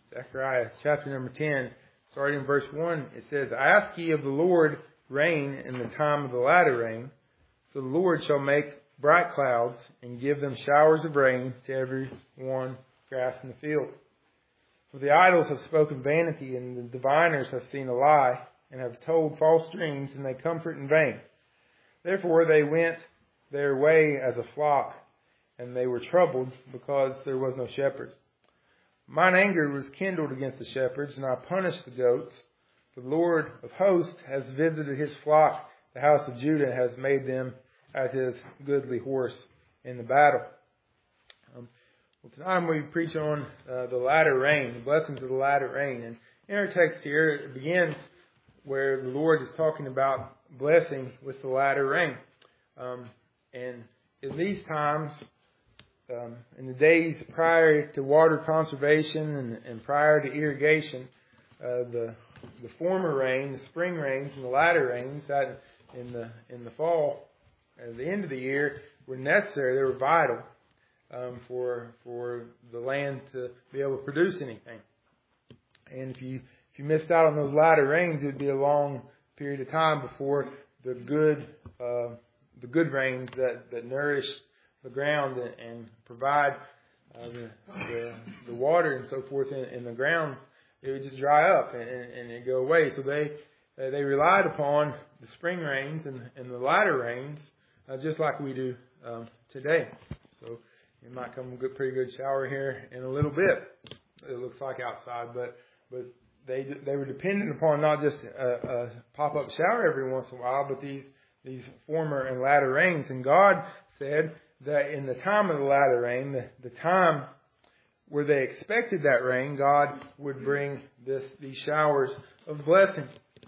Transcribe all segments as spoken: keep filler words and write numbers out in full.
Zechariah chapter number ten, starting in verse one, it says, Ask ye of the Lord rain in the time of the latter rain, so the Lord shall make bright clouds, and give them showers of rain to every one grass in the field. For the idols have spoken vanity, and the diviners have seen a lie, and have told false dreams, and they comfort in vain. Therefore they went their way as a flock, and they were troubled, because there was no shepherd. Mine anger was kindled against the shepherds, and I punished the goats. The Lord of hosts has visited his flock. The house of Judah has made them as his goodly horse in the battle. Um, well, tonight we preach on uh, the latter rain, the blessings of the latter rain. And in our text here, it begins where the Lord is talking about blessing with the latter rain. Um, and in these times, Um, in the days prior to water conservation and, and prior to irrigation, uh, the the former rain, the spring rains, and the latter rains that in the in the fall, at the end of the year, were necessary. They were vital um, for for the land to be able to produce anything. And if you if you missed out on those latter rains, it'd be a long period of time before the good uh, the good rains that that nourish the ground and, and provide uh, the, the the water and so forth in, in the ground, it would just dry up and, and, and it go away. So they uh, they relied upon the spring rains and, and the latter rains, uh, just like we do um, today. So you might come a good, pretty good shower here in a little bit. It looks like outside, but but they they were dependent upon not just a, a pop up shower every once in a while, but these these former and latter rains. And God said that in the time of the latter rain, the, the time where they expected that rain, God would bring this these showers of blessing.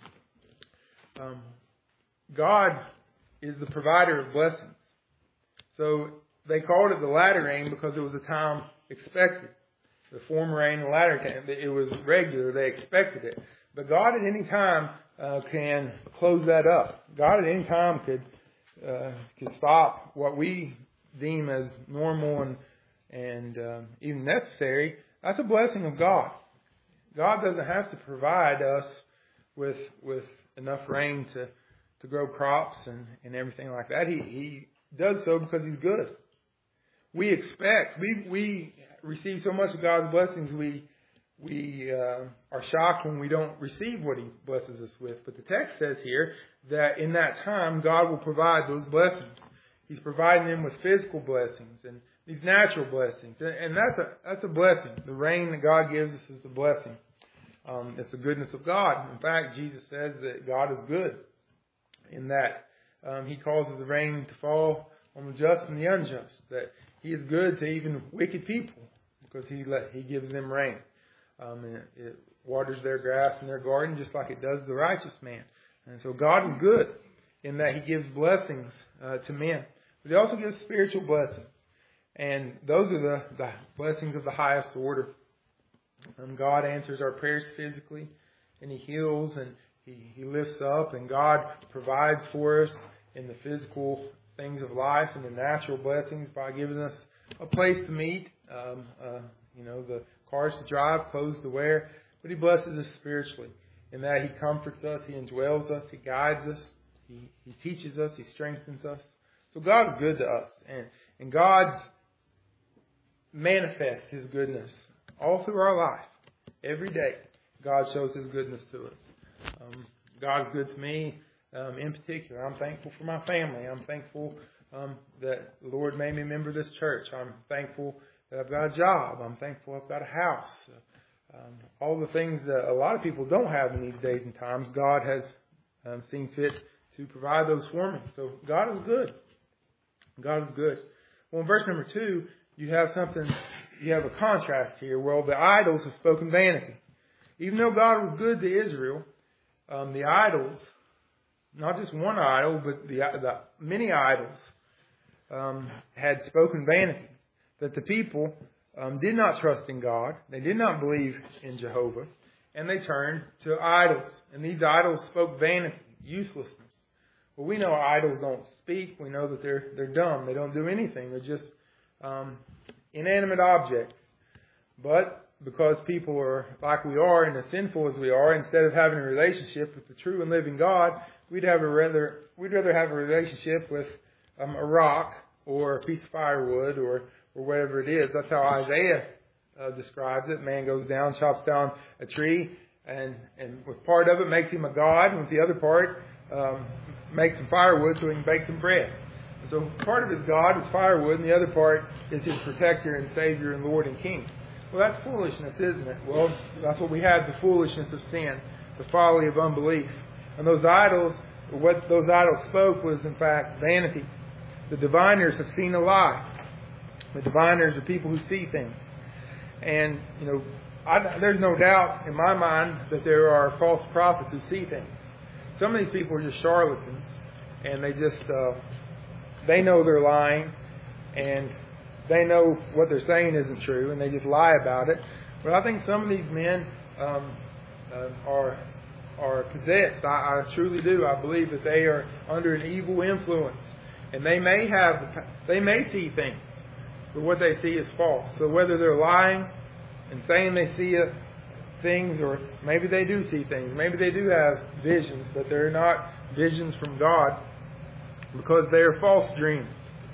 Um, God is the provider of blessings. So they called it the latter rain because it was a time expected. The former rain, the latter rain, it was regular. They expected it. But God at any time uh, can close that up. God at any time could uh, could stop what we deem as normal and and um, even necessary. That's a blessing of God. God doesn't have to provide us with with enough rain to, to grow crops and, and everything like that. He he does so because He's good. We expect we we receive so much of God's blessings. We we uh, are shocked when we don't receive what He blesses us with. But the text says here that in that time God will provide those blessings. He's providing them with physical blessings and these natural blessings. And that's a that's a blessing. The rain that God gives us is a blessing. Um, it's the goodness of God. In fact, Jesus says that God is good in that um, He causes the rain to fall on the just and the unjust. That He is good to even wicked people because He let, He gives them rain. Um, and it, it waters their grass in their garden just like it does the righteous man. And so God is good in that He gives blessings uh, to men. But He also gives spiritual blessings. And those are the, the blessings of the highest order. And God answers our prayers physically, and He heals, and He, he lifts up, and God provides for us in the physical things of life and the natural blessings by giving us a place to meet, um, uh, you know, the cars to drive, clothes to wear. But He blesses us spiritually in that He comforts us, He indwells us, He guides us, He, he teaches us, He strengthens us. So God is good to us, and, and God manifests His goodness all through our life. Every day, God shows His goodness to us. Um, God is good to me um, in particular. I'm thankful for my family. I'm thankful um, that the Lord made me a member of this church. I'm thankful that I've got a job. I'm thankful I've got a house. Um, all the things that a lot of people don't have in these days and times, God has um, seen fit to provide those for me. So God is good. God is good. Well, in verse number two, you have something, you have a contrast here. Well, the idols have spoken vanity. Even though God was good to Israel, um, the idols, not just one idol, but the, the many idols, um, had spoken vanity. That the people um, did not trust in God. They did not believe in Jehovah. And they turned to idols. And these idols spoke vanity, uselessness. Well, we know idols don't speak. We know that they're they're dumb. They don't do anything. They're just um, inanimate objects. But because people are like we are and as sinful as we are, instead of having a relationship with the true and living God, we'd have a rather we'd rather have a relationship with um, a rock or a piece of firewood or or whatever it is. That's how Isaiah uh, describes it. Man goes down, chops down a tree, and and with part of it makes him a god, and with the other part um, makes some firewood so he can bake some bread. And so part of his God is firewood, and the other part is his protector and Savior and Lord and King. Well, that's foolishness, isn't it? Well, that's what we had, the foolishness of sin, the folly of unbelief. And those idols, what those idols spoke was, in fact, vanity. The diviners have seen a lie. The diviners are people who see things. And, you know, I, there's no doubt in my mind that there are false prophets who see things. Some of these people are just charlatans, and they just, uh, they know they're lying, and they know what they're saying isn't true, and they just lie about it. But I think some of these men um, uh, are are possessed. I, I truly do. I believe that they are under an evil influence, and they may have, they may see things, but what they see is false. So whether they're lying and saying they see uh, things, or maybe they do see things, maybe they do have visions, but they're not visions from God because they are false dreams.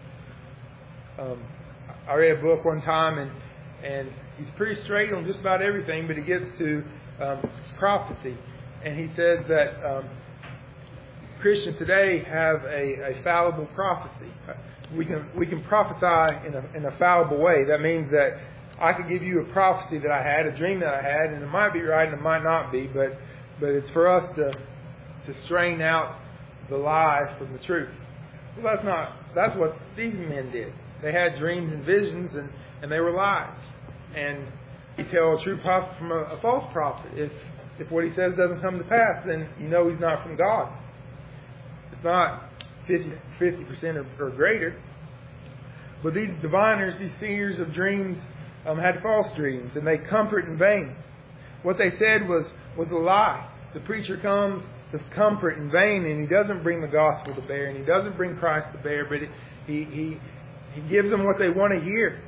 Um, I read a book one time, and and he's pretty straight on just about everything, but he gets to um, prophecy, and he says that um, Christians today have a, a fallible prophecy. We can we can prophesy in a in a fallible way. That means that I could give you a prophecy that I had, a dream that I had, and it might be right and it might not be, but but it's for us to to strain out the lie from the truth. Well, that's not that's what these men did. They had dreams and visions, and, and they were lies. And you tell a true prophet from a, a false prophet. If if what he says doesn't come to pass, then you know he's not from God. It's not fifty percent or, or greater. But these diviners, these seers of dreams, um, had false dreams, and they comfort in vain. What they said was, was a lie. The preacher comes to comfort in vain, and he doesn't bring the gospel to bear, and he doesn't bring Christ to bear, but he he he gives them what they want to hear.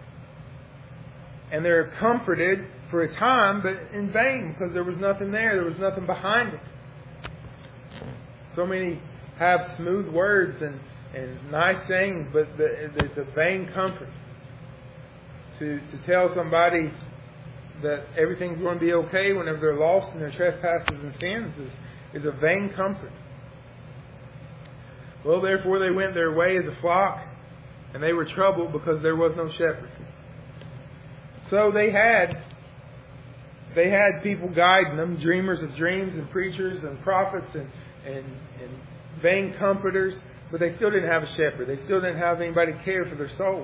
And they're comforted for a time, but in vain, because there was nothing there. There was nothing behind it. So many have smooth words and, and nice sayings, but the, it's a vain comfort. To, to tell somebody that everything's going to be okay whenever they're lost in their trespasses and sins is, is a vain comfort. Well, therefore they went their way as a flock, and they were troubled because there was no shepherd. So they had they had people guiding them, dreamers of dreams and preachers and prophets and, and, and vain comforters, but they still didn't have a shepherd. They still didn't have anybody to care for their souls.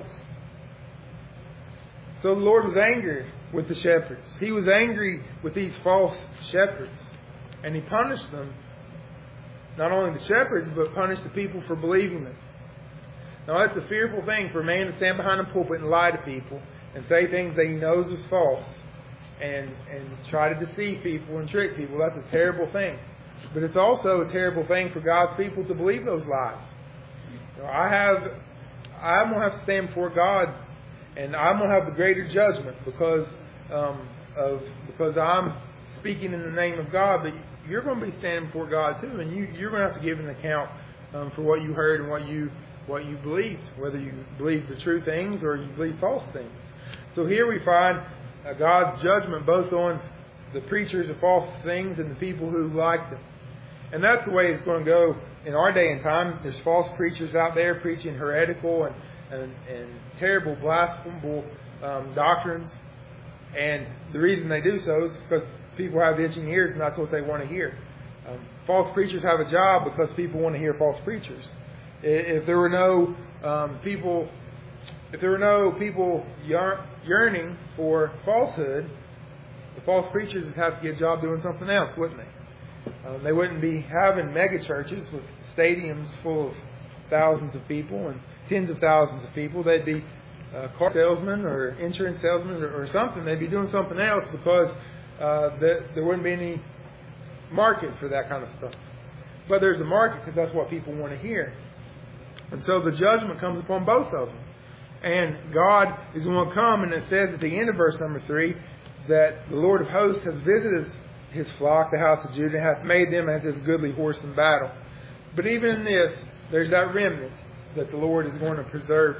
So the Lord was angry with the shepherds. He was angry with these false shepherds, and He punished them. Not only the shepherds, but punished the people for believing them. Now that's a fearful thing for a man to stand behind a pulpit and lie to people and say things that he knows is false and, and try to deceive people and trick people. That's a terrible thing. But it's also a terrible thing for God's people to believe those lies. You know, I have, I'm going to have to stand before God, and I'm going to have the greater judgment because um, of because I'm speaking in the name of God. But you're going to be standing before God too, and you, you're going to have to give an account um, for what you heard and what you what you believed, whether you believe the true things or you believe false things. So here we find uh, God's judgment both on the preachers of false things and the people who like them. And that's the way it's going to go in our day and time. There's false preachers out there preaching heretical and, and, and terrible, blasphemous um, doctrines. And the reason they do so is because people have itching ears and that's what they want to hear. Um, false preachers have a job because people want to hear false preachers. If there were no um, people, if there were no people yearning for falsehood, the false preachers would have to get a job doing something else, wouldn't they? Um, they wouldn't be having mega churches with stadiums full of thousands of people and tens of thousands of people. They'd be uh, car salesmen or insurance salesmen or, or something. They'd be doing something else because uh, the, there wouldn't be any market for that kind of stuff. But there's a market because that's what people want to hear. And so the judgment comes upon both of them. And God is going to come, and it says at the end of verse number three that the Lord of hosts has visited his flock, the house of Judah, and hath made them as his goodly horse in battle. But even in this, there's that remnant that the Lord is going to preserve.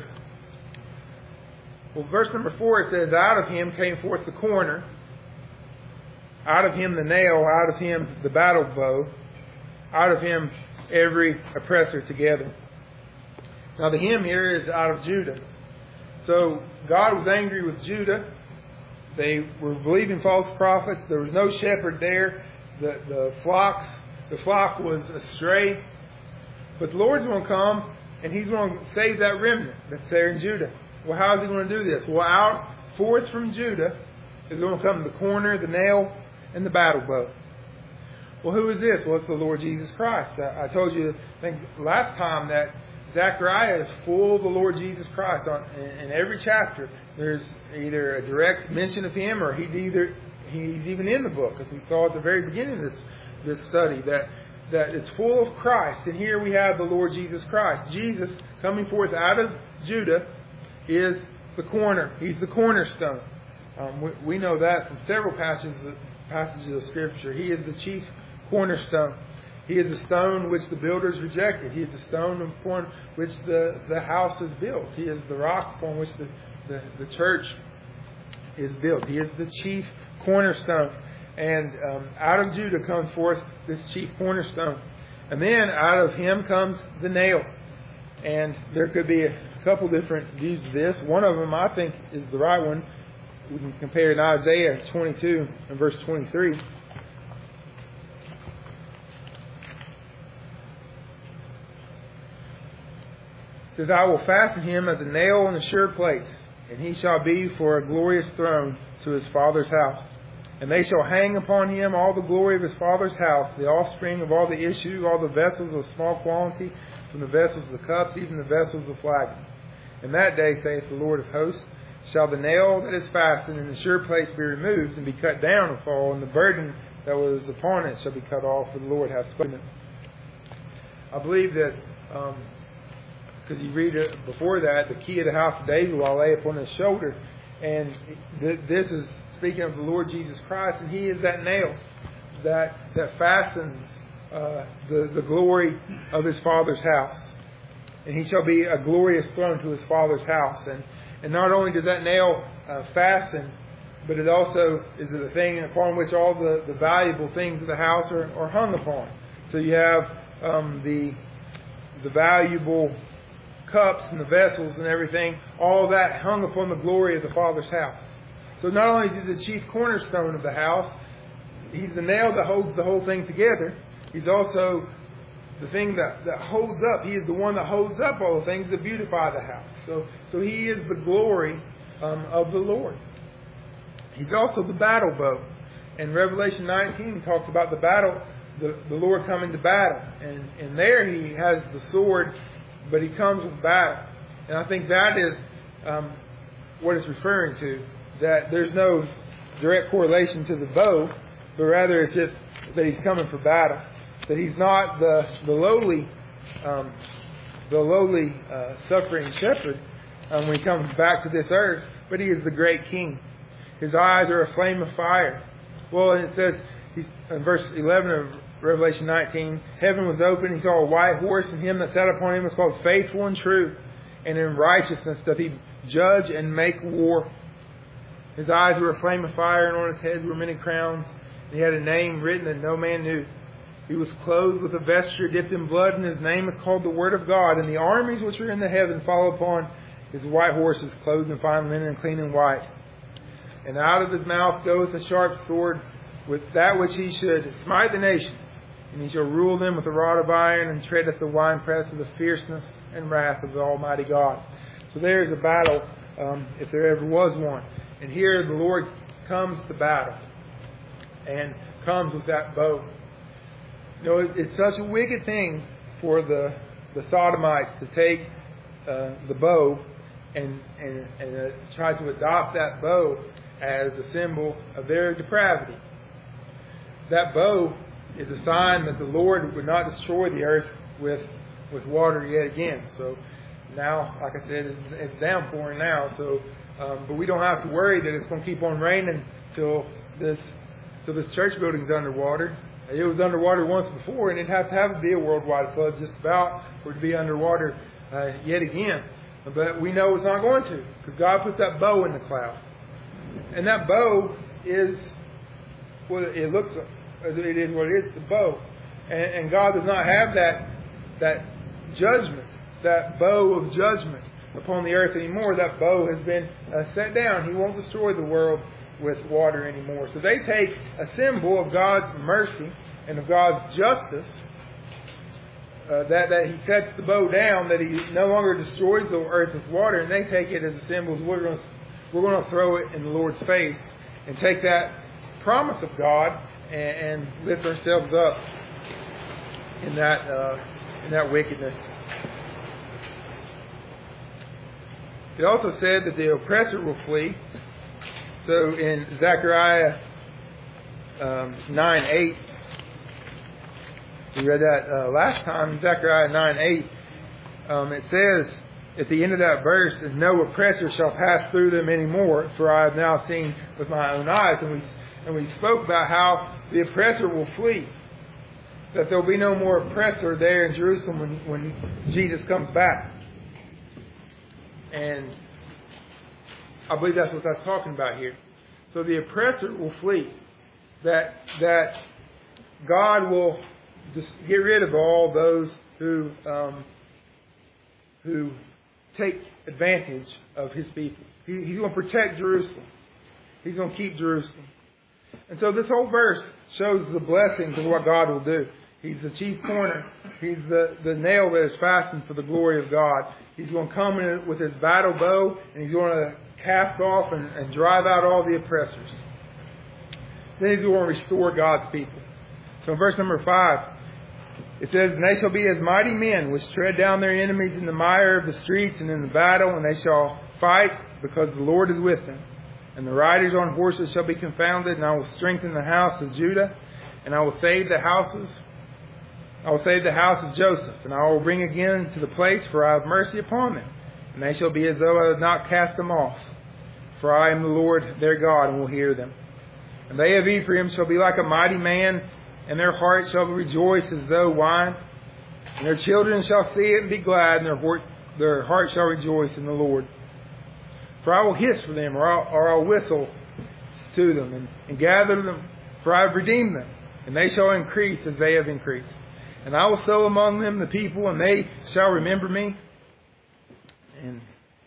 Well, verse number four, it says, out of him came forth the corner, out of him the nail, out of him the battle bow, out of him every oppressor together. Now the him here is out of Judah. So God was angry with Judah. They were believing false prophets. There was no shepherd there. The, the flocks, the flock was astray. But the Lord's going to come and He's going to save that remnant that's there in Judah. Well, how is He going to do this? Well, out forth from Judah is going to come the corner, the nail, and the battle bow. Well, who is this? Well, it's the Lord Jesus Christ. I, I told you, I think last time, that Zechariah is full of the Lord Jesus Christ. On, in, in every chapter, there's either a direct mention of Him, or he's either he's even in the book, as we saw at the very beginning of this this study, that that it's full of Christ. And here we have the Lord Jesus Christ. Jesus, coming forth out of Judah, is the corner. He's the cornerstone. Um, we, we know that from several passages of, passages of Scripture. He is the chief cornerstone. He is the stone which the builders rejected. He is the stone upon which the, the house is built. He is the rock upon which the, the, the church is built. He is the chief cornerstone. And um, out of Judah comes forth this chief cornerstone. And then out of him comes the nail. And there could be a couple different views of this. One of them, I think, is the right one. We can compare it in Isaiah twenty-two and verse twenty-three. It says, I will fasten him as a nail in a sure place, and he shall be for a glorious throne to his father's house. And they shall hang upon him all the glory of his father's house, the offspring of all the issue, all the vessels of small quantity, from the vessels of the cups, even the vessels of flagons. And that day, saith the Lord of hosts, shall the nail that is fastened in the sure place be removed, and be cut down and fall, and the burden that was upon it shall be cut off, for the Lord hath spoken it. I believe that, um, because you read it before that, the key of the house of David will I lay upon his shoulder. And th- this is speaking of the Lord Jesus Christ, and He is that nail that that fastens uh, the, the glory of His Father's house. And He shall be a glorious throne to His Father's house. And, and not only does that nail uh, fasten, but it also is the thing upon which all the, the valuable things of the house are, are hung upon. So you have um, the the valuable cups and the vessels and everything, all that hung upon the glory of the Father's house. So not only is He the chief cornerstone of the house, He's the nail that holds the whole thing together, He's also the thing that, that holds up. He is the one that holds up all the things that beautify the house. So, so He is the glory um, of the Lord. He's also the battle bow. And Revelation nineteen talks about the battle, the, the Lord coming to battle. And, and there He has the sword, but He comes with battle. And I think that is um, what it's referring to. That there's no direct correlation to the bow, but rather it's just that He's coming for battle. That He's not the the lowly, um, the lowly uh, suffering shepherd um, when He comes back to this earth, but He is the great King. His eyes are a flame of fire. Well, it says he's, in verse eleven of Revelation nineteen, heaven was open. He saw a white horse, and him that sat upon him was called Faithful and True, and in righteousness doth he judge and make war. His eyes were a flame of fire, and on his head were many crowns. He had a name written that no man knew. He was clothed with a vesture dipped in blood, and his name is called the Word of God. And the armies which are in the heaven follow upon his white horses, clothed in fine linen and clean and white. And out of his mouth goeth a sharp sword, with that which he should smite the nations. And he shall rule them with a rod of iron, and treadeth the winepress of the fierceness and wrath of the Almighty God. So there is a battle, um, if there ever was one. And here the Lord comes to battle, and comes with that bow. You know, it's such a wicked thing for the the Sodomites to take uh, the bow and and, and uh, try to adopt that bow as a symbol of their depravity. That bow is a sign that the Lord would not destroy the earth with with water yet again. So now, like I said, it's, it's downpouring now. So Um, but we don't have to worry that it's going to keep on raining till this till this church building's underwater. It was underwater once before, and it'd have to have to be a worldwide flood just about for it to be underwater uh, yet again. But we know it's not going to, because God puts that bow in the cloud. And that bow is, well, it looks, it is what it is, the bow. And, and God does not have that, that judgment, that bow of judgment upon the earth anymore. That bow has been uh, set down. He won't destroy the world with water anymore. So they take a symbol of God's mercy and of God's justice, uh, that, that He sets the bow down, that He no longer destroys the earth with water, and they take it as a symbol. We're going to, we're going to throw it in the Lord's face and take that promise of God and, and lift ourselves up in that uh, in that wickedness. It also said that the oppressor will flee. So in Zechariah um, nine eight, we read that uh, last time. Zechariah nine eight, um, it says at the end of that verse, that no oppressor shall pass through them anymore, for I have now seen with my own eyes. And we and we spoke about how the oppressor will flee. That there will be no more oppressor there in Jerusalem when, when Jesus comes back. And I believe that's what that's talking about here. So the oppressor will flee. That that God will just get rid of all those who um, who take advantage of His people. He, he's going to protect Jerusalem. He's going to keep Jerusalem. And so this whole verse shows the blessings of what God will do. He's the chief corner. He's the, the nail that is fastened for the glory of God. He's going to come in with His battle bow, and He's going to cast off and, and drive out all the oppressors. Then He's going to restore God's people. So in verse number five, it says, "And they shall be as mighty men, which tread down their enemies in the mire of the streets and in the battle, and they shall fight, because the Lord is with them. And the riders on horses shall be confounded, and I will strengthen the house of Judah, and I will save the houses I will save the house of Joseph, and I will bring again to the place, for I have mercy upon them. And they shall be as though I had not cast them off. For I am the Lord their God, and will hear them. And they of Ephraim shall be like a mighty man, and their heart shall rejoice as though wine. And their children shall see it and be glad, and their heart, their heart shall rejoice in the Lord. For I will hiss for them, or I'll, or I'll whistle to them, and, and gather them, for I have redeemed them. And they shall increase as they have increased. And I will sow among them the people, and they shall remember me." And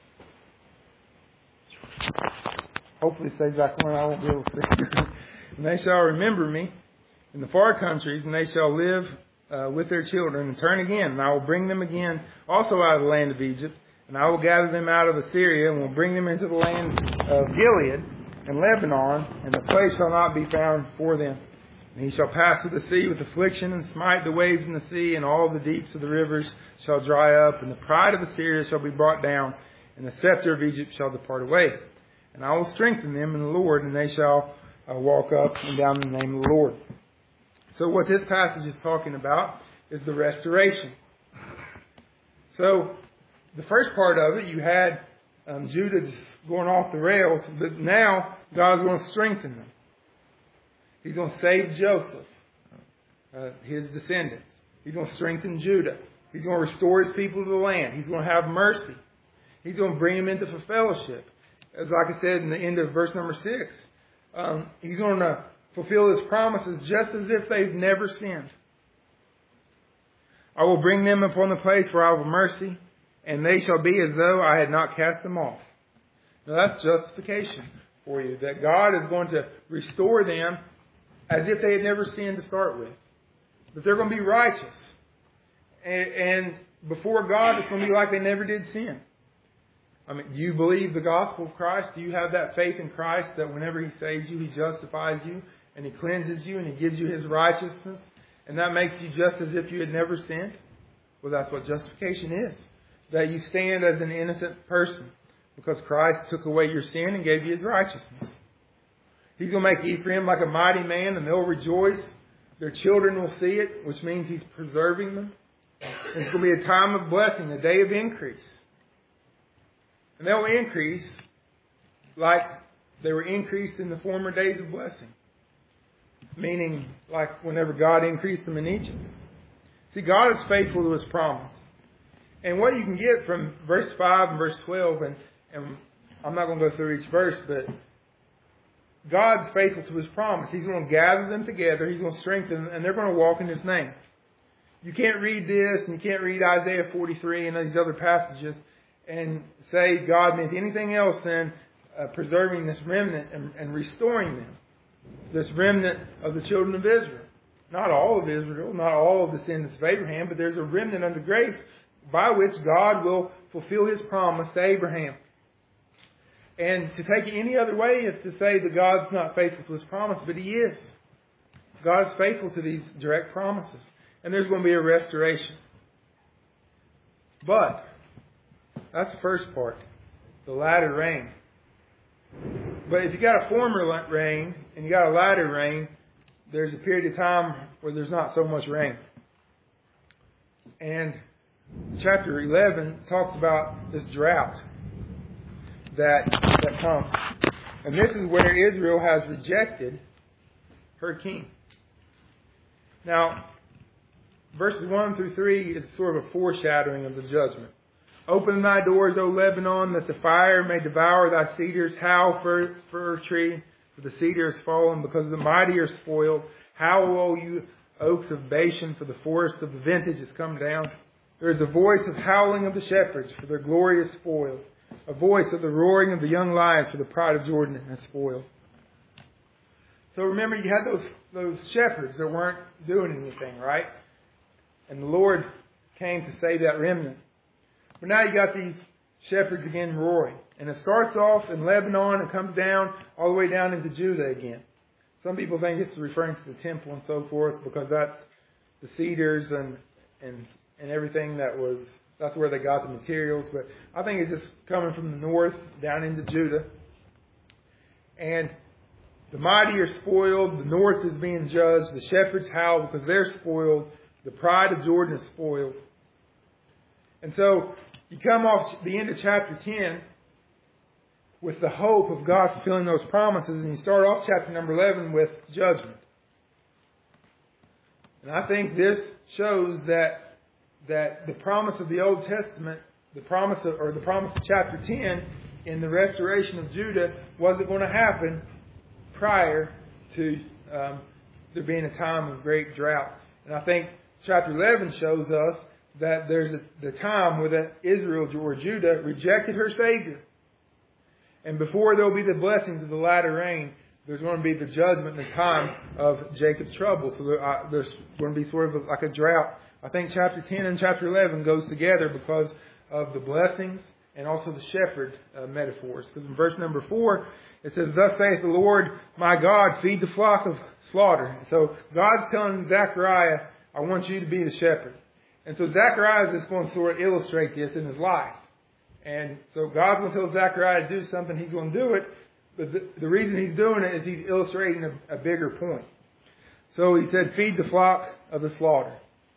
hopefully it says that one I won't be able to say. "And they shall remember me in the far countries, and they shall live uh, with their children, and turn again. And I will bring them again also out of the land of Egypt. And I will gather them out of Assyria, and will bring them into the land of Gilead and Lebanon, and the place shall not be found for them. And he shall pass through the sea with affliction, and smite the waves in the sea, and all the deeps of the rivers shall dry up, and the pride of Assyria shall be brought down, and the scepter of Egypt shall depart away. And I will strengthen them in the Lord, and they shall uh, walk up and down in the name of the Lord." So what this passage is talking about is the restoration. So the first part of it, you had um, Judah just going off the rails, but now God's going to strengthen them. He's going to save Joseph, uh, his descendants. He's going to strengthen Judah. He's going to restore His people to the land. He's going to have mercy. He's going to bring them into fellowship. As like I said in the end of verse number six, um, He's going to fulfill His promises just as if they've never sinned. "I will bring them upon the place where I will have mercy, and they shall be as though I had not cast them off." Now that's justification for you, that God is going to restore them as if they had never sinned to start with. That they're going to be righteous. And, and before God, it's going to be like they never did sin. I mean, do you believe the gospel of Christ? Do you have that faith in Christ that whenever He saves you, He justifies you, and He cleanses you, and He gives you His righteousness, and that makes you just as if you had never sinned? Well, that's what justification is. That you stand as an innocent person because Christ took away your sin and gave you His righteousness. He's going to make Ephraim like a mighty man, and they'll rejoice. Their children will see it, which means He's preserving them. And it's going to be a time of blessing, a day of increase. And they'll increase like they were increased in the former days of blessing. Meaning, like whenever God increased them in Egypt. See, God is faithful to His promise. And what you can get from verse five and verse twelve, and, and I'm not going to go through each verse, but God's faithful to His promise. He's going to gather them together. He's going to strengthen them, and they're going to walk in His name. You can't read this, and you can't read Isaiah forty-three and these other passages and say God meant anything else than uh, preserving this remnant and, and restoring them. This remnant of the children of Israel. Not all of Israel, not all of the descendants of Abraham, but there's a remnant under grace by which God will fulfill His promise to Abraham. And to take it any other way is to say that God's not faithful to His promise, but He is. God is faithful to these direct promises. And there's going to be a restoration. But, that's the first part. The latter rain. But if you got a former rain and you got a latter rain, there's a period of time where there's not so much rain. And chapter eleven talks about this drought that that comes. And this is where Israel has rejected her king. Now, verses one through three is sort of a foreshadowing of the judgment. Open thy doors, O Lebanon, that the fire may devour thy cedars. Howl, fir, fir tree, for the cedar has fallen, because the mighty are spoiled. Howl, O you oaks of Bashan, for the forest of the vintage has come down. There is a voice of howling of the shepherds, for their glory is spoiled. A voice of the roaring of the young lions, for the pride of Jordan is spoiled. So remember, you had those, those shepherds that weren't doing anything, right? And the Lord came to save that remnant. But now you got these shepherds again roaring. And it starts off in Lebanon and comes down all the way down into Judah again. Some people think it's referring to the temple and so forth, because that's the cedars and and and everything that was, that's where they got the materials. But I think it's just coming from the north down into Judah. And the mighty are spoiled. The north is being judged. The shepherds howl because they're spoiled. The pride of Jordan is spoiled. And so you come off the end of chapter ten with the hope of God fulfilling those promises, and you start off chapter number eleven with judgment. And I think this shows that that the promise of the Old Testament, the promise of, or the promise of chapter ten in the restoration of Judah, wasn't going to happen prior to um, there being a time of great drought. And I think chapter eleven shows us that there's a, the time where the Israel or Judah rejected her Savior. And before there'll be the blessings of the latter rain, there's going to be the judgment and the time of Jacob's trouble. So there, uh, there's going to be sort of like a drought. I think chapter ten and chapter eleven goes together because of the blessings and also the shepherd uh, metaphors. Because in verse number four, it says, "Thus saith the Lord my God, feed the flock of slaughter." So God's telling Zechariah, I want you to be the shepherd. And so Zechariah is just going to sort of illustrate this in his life. And so God's going to tell Zechariah to do something. He's going to do it. But the, the reason he's doing it is he's illustrating a, a bigger point. So he said, feed the flock of the slaughter.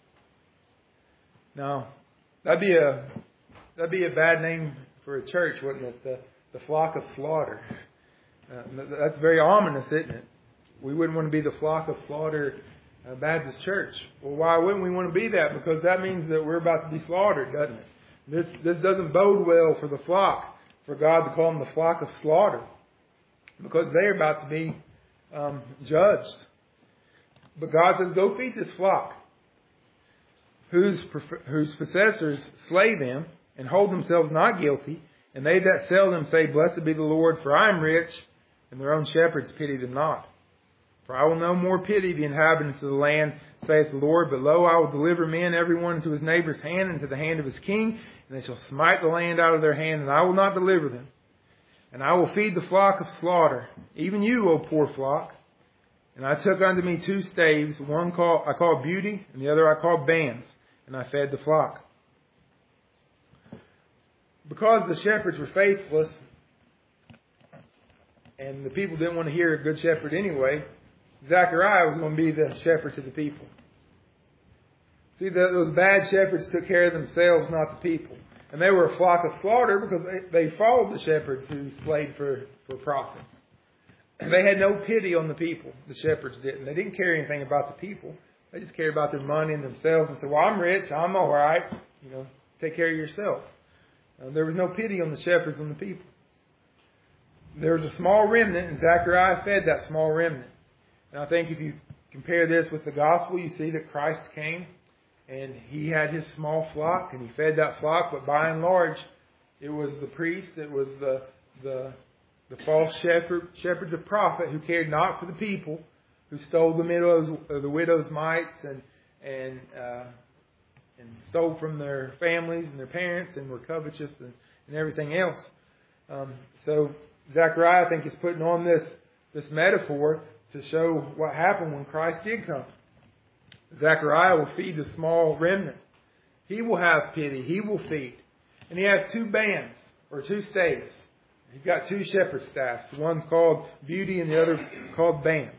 Now, that'd be a that'd be a bad name for a church, wouldn't it? The, the flock of slaughter. Uh, that's very ominous, isn't it? We wouldn't want to be the flock of slaughter uh, Baptist Church. Well, why wouldn't we want to be that? Because that means that we're about to be slaughtered, doesn't it? This this doesn't bode well for the flock, for God to call them the flock of slaughter, because they're about to be um, judged. But God says, go feed this flock, whose whose possessors slay them and hold themselves not guilty, and they that sell them say, blessed be the Lord, for I am rich, and their own shepherds pity them not. For I will no more pity the inhabitants of the land, saith the Lord, but lo, I will deliver men every one into his neighbor's hand, and to the hand of his king, and they shall smite the land out of their hand, and I will not deliver them. And I will feed the flock of slaughter, even you, O poor flock. And I took unto me two staves, one call, I called Beauty, and the other I called Bands, and I fed the flock. Because the shepherds were faithless, and the people didn't want to hear a good shepherd anyway, Zechariah was going to be the shepherd to the people. See, the, those bad shepherds took care of themselves, not the people. And they were a flock of slaughter because they, they followed the shepherds who slayed for, for profit. And they had no pity on the people. The shepherds didn't. They didn't care anything about the people. They just cared about their money and themselves and said, well, I'm rich. I'm all right. You know, take care of yourself. Uh, there was no pity on the shepherds and the people. There was a small remnant, and Zechariah fed that small remnant. And I think if you compare this with the gospel, you see that Christ came and he had his small flock and he fed that flock. But by and large, it was the priest, it was the the, the false shepherd, shepherds of prophet who cared not for the people, who stole the widow's, uh, the widow's mites and and uh, and stole from their families and their parents and were covetous and, and everything else. Um, so Zechariah, I think, is putting on this this metaphor to show what happened when Christ did come. Zechariah will feed the small remnant. He will have pity. He will feed. And he has two bands, or two staves. He's got two shepherd staffs. One's called beauty and the other called bands.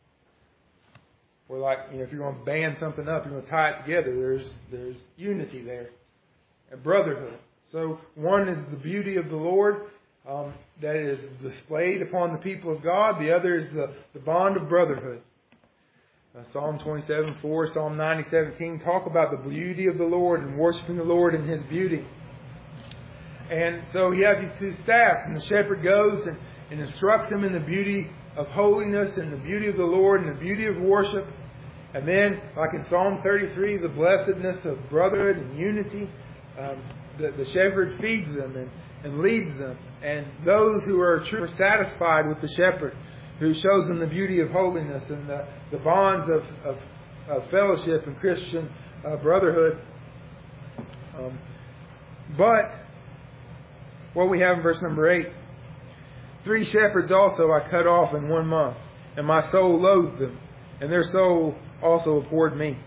Or like, you know, if you're going to band something up, you're going to tie it together. There's there's unity there. And brotherhood. So one is the beauty of the Lord um, that is displayed upon the people of God. The other is the, the bond of brotherhood. Uh, Psalm twenty-seven four, Psalm ninety seventeen talk about the beauty of the Lord and worshiping the Lord in His beauty. And so he has these two staffs, and the shepherd goes and, and instructs them in the beauty of holiness and the beauty of the Lord and the beauty of worship. And then, like in Psalm thirty-three, the blessedness of brotherhood and unity. Um, the, the shepherd feeds them and, and leads them. And those who are truly satisfied with the shepherd, who shows them the beauty of holiness and the, the bonds of, of, of fellowship and Christian uh, brotherhood. Um, but what we have in verse number eight, three shepherds also I cut off in one month, and my soul loathed them, and their soul also abhorred me.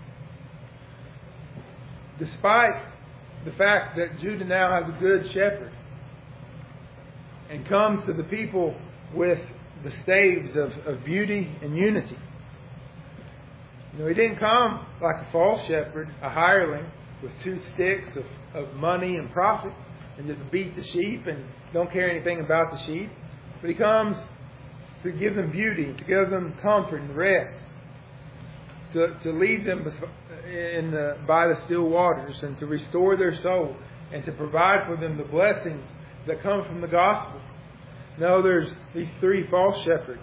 Despite the fact that Judah now has a good shepherd and comes to the people with the staves of, of beauty and unity. You know, he didn't come like a false shepherd, a hireling with two sticks of, of money and profit and just beat the sheep and don't care anything about the sheep. But he comes to give them beauty, to give them comfort and rest, to, to lead them in the, by the still waters and to restore their soul and to provide for them the blessings that come from the gospel. No, there's these three false shepherds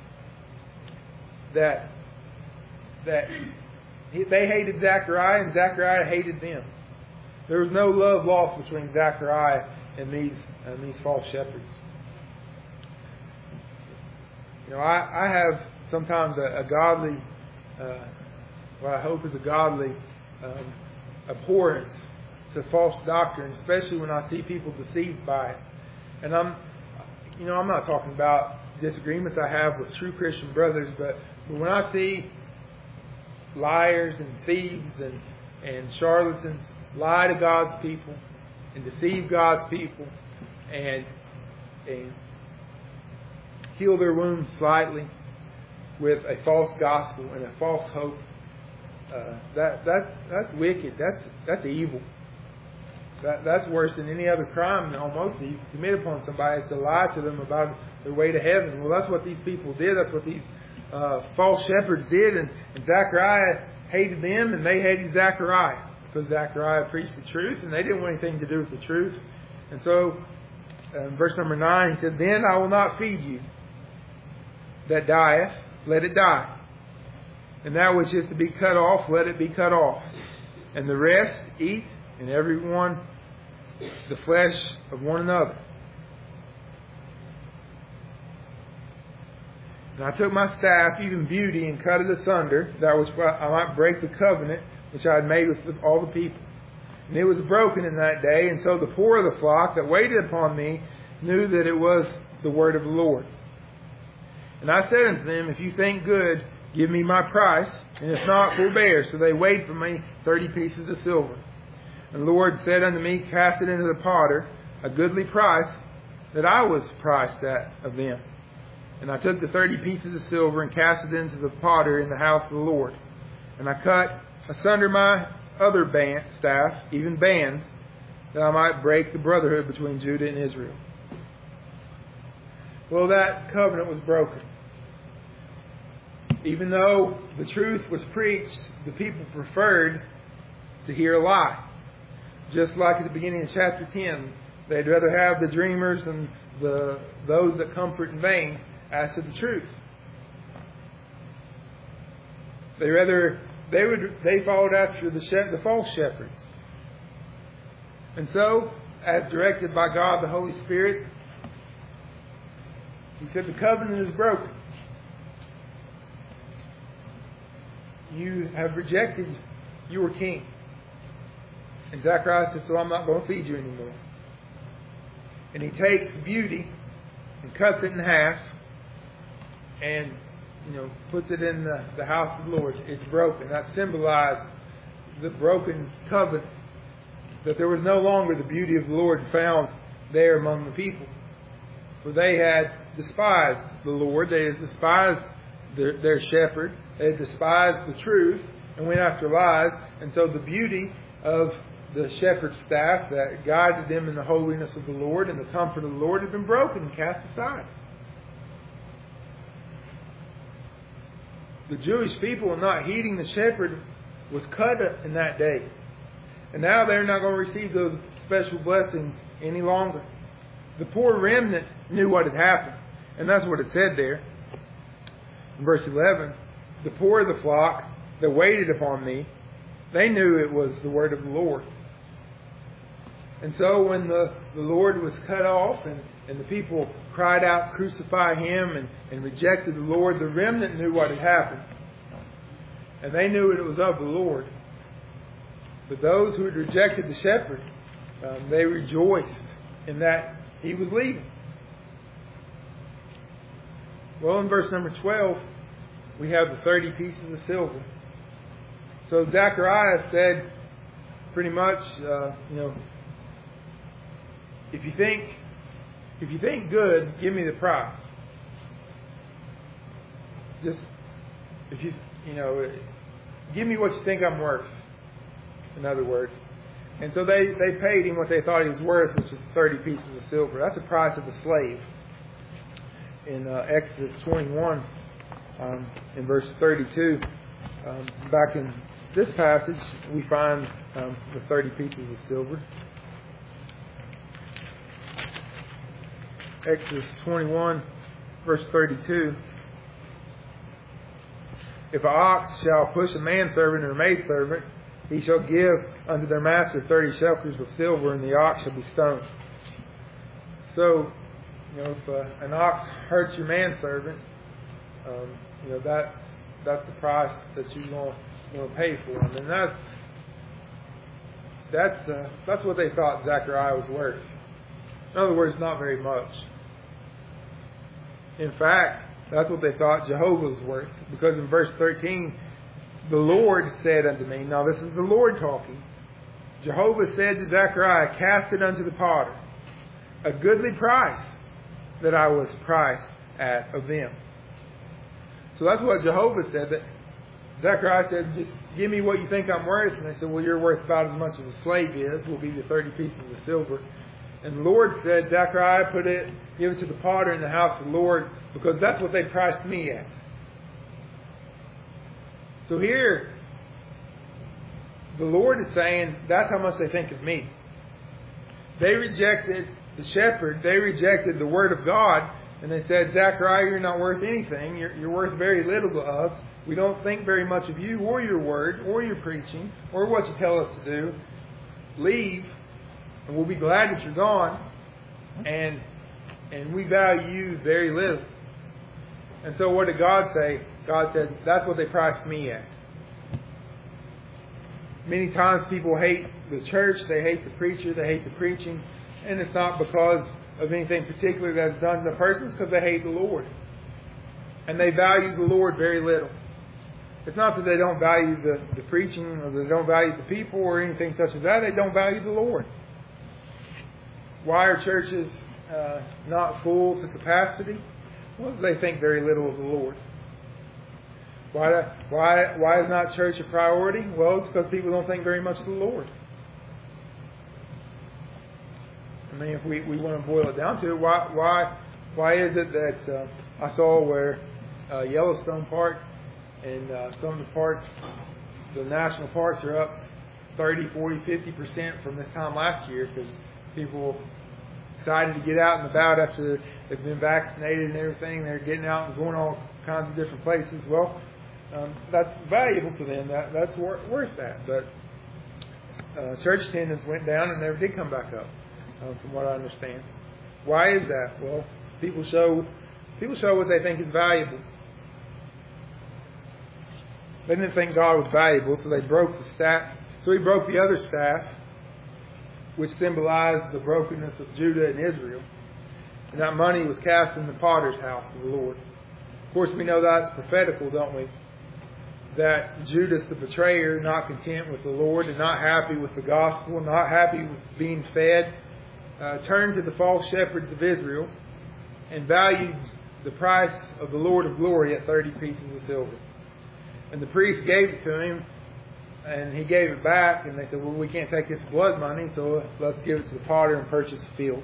that that they hated Zechariah and Zechariah hated them. There was no love lost between Zechariah and these and these false shepherds. You know, I, I have sometimes a, a godly, uh, what I hope is a godly um, abhorrence to false doctrine, especially when I see people deceived by it. And I'm You know, I'm not talking about disagreements I have with true Christian brothers, but, but when I see liars and thieves and, and charlatans lie to God's people and deceive God's people and, and heal their wounds slightly with a false gospel and a false hope, uh, that that's that's wicked. That's that's evil. That, that's worse than any other crime almost that you can commit upon somebody, is to lie to them about their way to heaven. Well, that's what these people did. That's what these uh, false shepherds did. And, and Zechariah hated them and they hated Zechariah because Zechariah preached the truth and they didn't want anything to do with the truth. And so in verse number nine, he said, "Then I will not feed you that dieth, let it die. And that which is to be cut off, let it be cut off. And the rest eat, and every one the flesh of one another." And I took my staff, even beauty, and cut it asunder, that was I might break the covenant which I had made with all the people. And it was broken in that day, and so the poor of the flock that waited upon me knew that it was the word of the Lord. And I said unto them, "If you think good, give me my price, and if not, forbear." So they weighed for me thirty pieces of silver. And the Lord said unto me, "Cast it into the potter, a goodly price that I was priced at of them." And I took the thirty pieces of silver and cast it into the potter in the house of the Lord. And I cut asunder my other band, staff, even bands, that I might break the brotherhood between Judah and Israel. Well, that covenant was broken. Even though the truth was preached, the people preferred to hear a lie. Just like at the beginning of chapter ten, they'd rather have the dreamers and the those that comfort in vain as to the truth. They rather they would they followed after the the false shepherds. And so, as directed by God the Holy Spirit, He said, the covenant is broken. You have rejected your king. And Zechariah said, so I'm not going to feed you anymore. And he takes beauty and cuts it in half and, you know, puts it in the, the house of the Lord. It's broken. That symbolized the broken covenant. That there was no longer the beauty of the Lord found there among the people. For they had despised the Lord. They had despised their, their shepherd. They had despised the truth and went after lies. And so the beauty of the shepherd's staff that guided them in the holiness of the Lord and the comfort of the Lord had been broken and cast aside. The Jewish people, not heeding the shepherd, was cut in that day. And now they're not going to receive those special blessings any longer. The poor remnant knew what had happened. And that's what it said there. In verse eleven, the poor of the flock that waited upon me, they knew it was the word of the Lord. And so when the, the Lord was cut off and, and the people cried out, crucify him, and, and rejected the Lord, the remnant knew what had happened. And they knew it was of the Lord. But those who had rejected the shepherd, um, they rejoiced in that he was leaving. Well, in verse number twelve, we have the thirty pieces of silver. So Zechariah said, pretty much, uh, you know, if you think, if you think good, give me the price. Just, if you, you know, give me what you think I'm worth. In other words. And so they, they paid him what they thought he was worth, which is thirty pieces of silver. That's the price of a slave. In uh, Exodus twenty-one, um, in verse thirty-two, um, back in this passage, we find um, the thirty pieces of silver. Exodus twenty-one, verse thirty-two. If an ox shall push a manservant or a maidservant, he shall give unto their master thirty shekels of silver, and the ox shall be stoned. So, you know, if uh, an ox hurts your manservant, um, you know that's that's the price that you're going to pay for him, and that's that's uh, that's what they thought Zechariah was worth. In other words, not very much. In fact, that's what they thought Jehovah was worth, because in verse thirteen, the Lord said unto me, now this is the Lord talking, Jehovah said to Zechariah, cast it unto the potter, a goodly price that I was priced at of them. So that's what Jehovah said. That Zechariah said, just give me what you think I'm worth. And they said, well, you're worth about as much as a slave is. We'll give you thirty pieces of silver. And the Lord said, Zechariah, put it, give it to the potter in the house of the Lord, because that's what they priced me at. So here, the Lord is saying, that's how much they think of me. They rejected the shepherd. They rejected the word of God. And they said, Zechariah, you're not worth anything. You're, you're worth very little to us. We don't think very much of you or your word or your preaching or what you tell us to do. Leave, and we'll be glad that you're gone. And, and we value you very little. And so what did God say? God said, that's what they priced me at. Many times people hate the church, they hate the preacher, they hate the preaching, and it's not because of anything particular that's done to the person, it's because they hate the Lord. And they value the Lord very little. It's not that they don't value the, the preaching or they don't value the people or anything such as that, they don't value the Lord. Why are churches uh, not full to capacity? Well, they think very little of the Lord. Why, why, why is not church a priority? Well, it's because people don't think very much of the Lord. mean, if we, we want to boil it down to it, why why why is it that uh, I saw where uh, Yellowstone Park and uh, some of the parks, the national parks, are up thirty, forty, fifty percent from this time last year because people excited to get out and about after they've been vaccinated and everything. They're getting out and going all kinds of different places. Well, um, that's valuable to them. That, that's wor- worth that. But uh, church attendance went down and never did come back up, uh, from what I understand. Why is that? Well, people show people show what they think is valuable. They didn't think God was valuable, so they broke the staff. So he broke the other staff, which symbolized the brokenness of Judah and Israel. And that money was cast in the potter's house of the Lord. Of course, we know that's prophetical, don't we? That Judas, the betrayer, not content with the Lord and not happy with the gospel, not happy with being fed, uh, turned to the false shepherds of Israel and valued the price of the Lord of glory at thirty pieces of silver. And the priest gave it to him, and he gave it back, and they said, well, we can't take this blood money, so let's give it to the potter and purchase a field.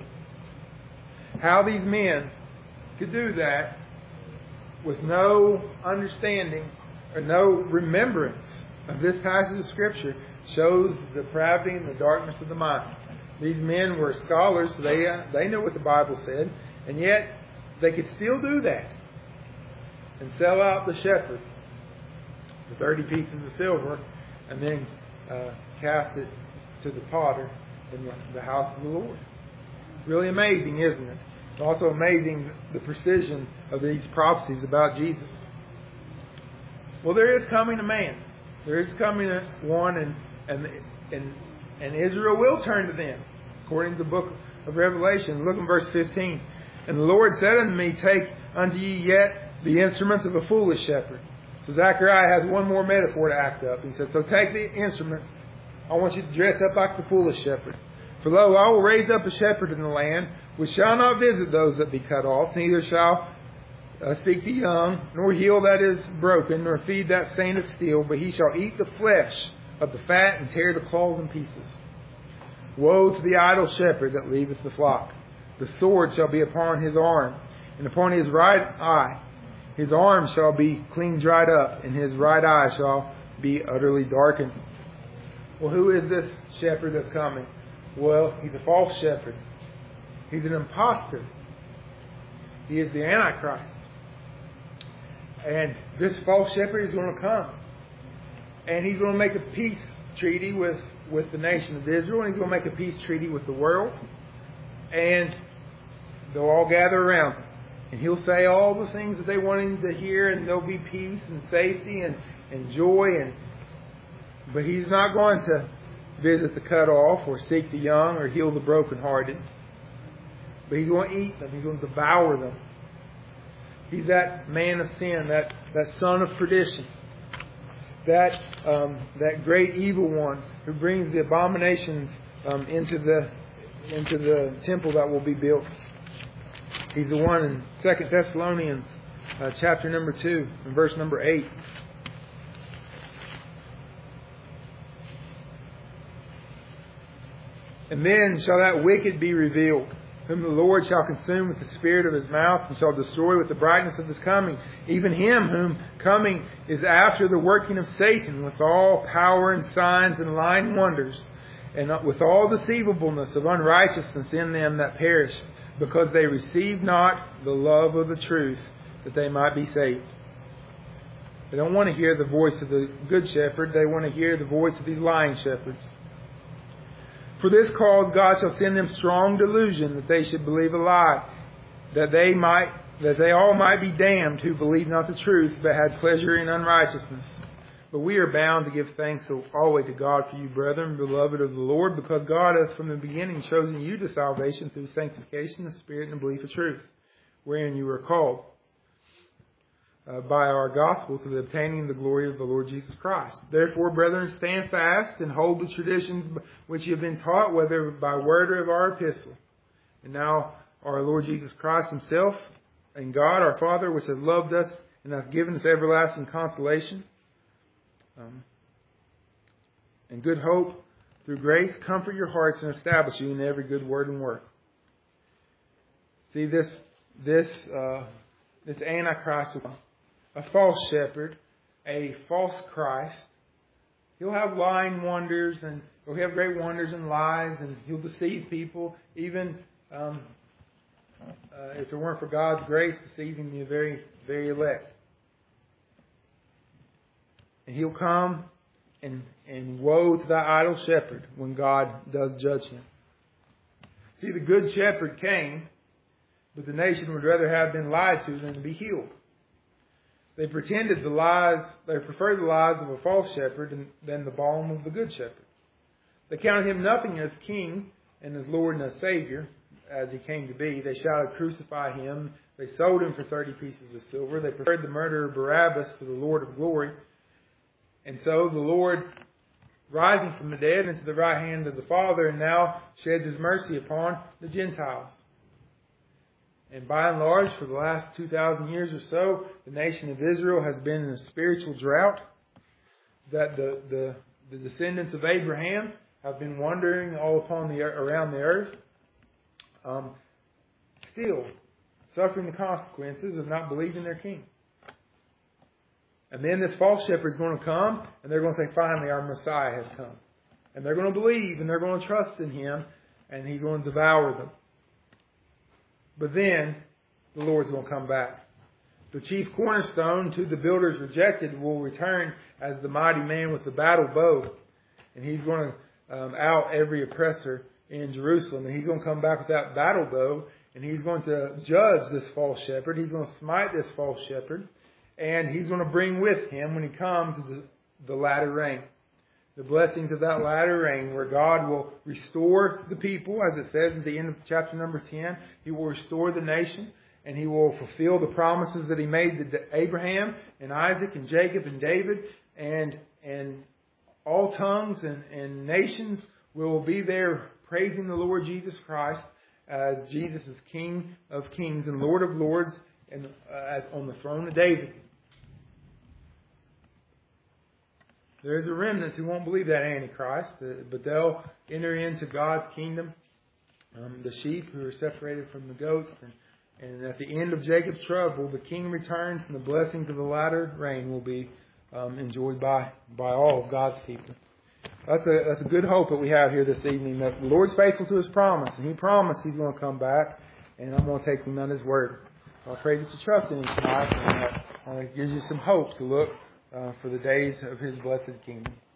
How these men could do that with no understanding or no remembrance of this passage of Scripture shows the depravity and the darkness of the mind. These men were scholars, so they, uh, they knew what the Bible said, and yet they could still do that and sell out the shepherd for thirty pieces of silver and then uh, cast it to the potter in the, the house of the Lord. Really amazing, isn't it? It's also amazing the precision of these prophecies about Jesus. Well, there is coming a man. There is coming a one, and and and and Israel will turn to them, according to the book of Revelation. Look in verse fifteen. And the Lord said unto me, take unto ye yet the instruments of a foolish shepherd. So Zechariah has one more metaphor to act up. He said, so take the instruments. I want you to dress up like the foolish shepherd. For lo, I will raise up a shepherd in the land, which shall not visit those that be cut off, neither shall uh, seek the young, nor heal that is broken, nor feed that staineth steel, but he shall eat the flesh of the fat and tear the claws in pieces. Woe to the idle shepherd that leaveth the flock. The sword shall be upon his arm, and upon his right eye. His arm shall be clean dried up, and his right eye shall be utterly darkened. Well, who is this shepherd that's coming? Well, he's a false shepherd. He's an imposter. He is the Antichrist. And this false shepherd is going to come. And he's going to make a peace treaty with, with the nation of Israel, and he's going to make a peace treaty with the world. And they'll all gather around him. And he'll say all the things that they want him to hear, and there'll be peace and safety and, and joy. And But he's not going to visit the cut off or seek the young or heal the brokenhearted. But he's going to eat them. He's going to devour them. He's that man of sin, that, that son of perdition, that um, that great evil one who brings the abominations um, into the into the temple that will be built. He's the one in Second Thessalonians uh, chapter number two and verse number eight. And then shall that wicked be revealed, whom the Lord shall consume with the spirit of his mouth, and shall destroy with the brightness of his coming. Even him whom coming is after the working of Satan, with all power and signs and lying wonders, and with all deceivableness of unrighteousness in them that perish, because they receive not the love of the truth, that they might be saved. They don't want to hear the voice of the good shepherd. They want to hear the voice of these lying shepherds. For this cause God shall send them strong delusion, that they should believe a lie, that they might, that they all might be damned who believe not the truth, but had pleasure in unrighteousness. But we are bound to give thanks always to God for you, brethren, beloved of the Lord, because God hath from the beginning chosen you to salvation through sanctification, the Spirit, and the belief of truth, wherein you were called uh, by our gospel to the obtaining the glory of the Lord Jesus Christ. Therefore, brethren, stand fast and hold the traditions which you have been taught, whether by word or of our epistle. And now our Lord Jesus Christ himself and God our Father, which hath loved us and hath given us everlasting consolation, Um, and good hope through grace, comfort your hearts and establish you in every good word and work. See, this this uh, this Antichrist, a false shepherd, a false Christ. He'll have lying wonders, and he'll have great wonders and lies, and he'll deceive people, even um, uh, if it weren't for God's grace, deceiving the very, very elect. And he'll come, and, and woe to that idle shepherd when God does judge him. See, the good shepherd came, but the nation would rather have been lied to than to be healed. They pretended the lies, they preferred the lies of a false shepherd than the balm of the good shepherd. They counted him nothing as king and as Lord and as Savior, as he came to be. They shouted, "Crucify him." They sold him for thirty pieces of silver. They preferred the murderer Barabbas to the Lord of glory. And so the Lord, rising from the dead into the right hand of the Father, and now sheds his mercy upon the Gentiles. And by and large, for the last two thousand years or so, the nation of Israel has been in a spiritual drought. That the, the, the descendants of Abraham have been wandering all upon the around the earth, um, still suffering the consequences of not believing their king. And then this false shepherd is going to come, and they're going to say, "Finally, our Messiah has come." And they're going to believe, and they're going to trust in him, and he's going to devour them. But then, the Lord's going to come back. The chief cornerstone, to the builders rejected, will return as the mighty man with the battle bow. And he's going to um, out every oppressor in Jerusalem. And he's going to come back with that battle bow. And he's going to judge this false shepherd. He's going to smite this false shepherd. And he's going to bring with him, when he comes, the, the latter rain. The blessings of that latter rain, where God will restore the people, as it says at the end of chapter number ten. He will restore the nation, and he will fulfill the promises that he made to Abraham and Isaac and Jacob and David, and and all tongues and, and nations will be there praising the Lord Jesus Christ as Jesus is King of kings and Lord of lords, and uh, on the throne of David. There is a remnant who won't believe that Antichrist, but they'll enter into God's kingdom. Um, the sheep who are separated from the goats. And, and at the end of Jacob's trouble, the king returns, and the blessings of the latter rain will be um, enjoyed by, by all of God's people. That's a, that's a good hope that we have here this evening, that the Lord's faithful to his promise. And he promised he's going to come back, and I'm going to take him at his word. So I pray that you trust in him tonight, and that uh, gives you some hope to look Uh, for the days of his blessed kingdom.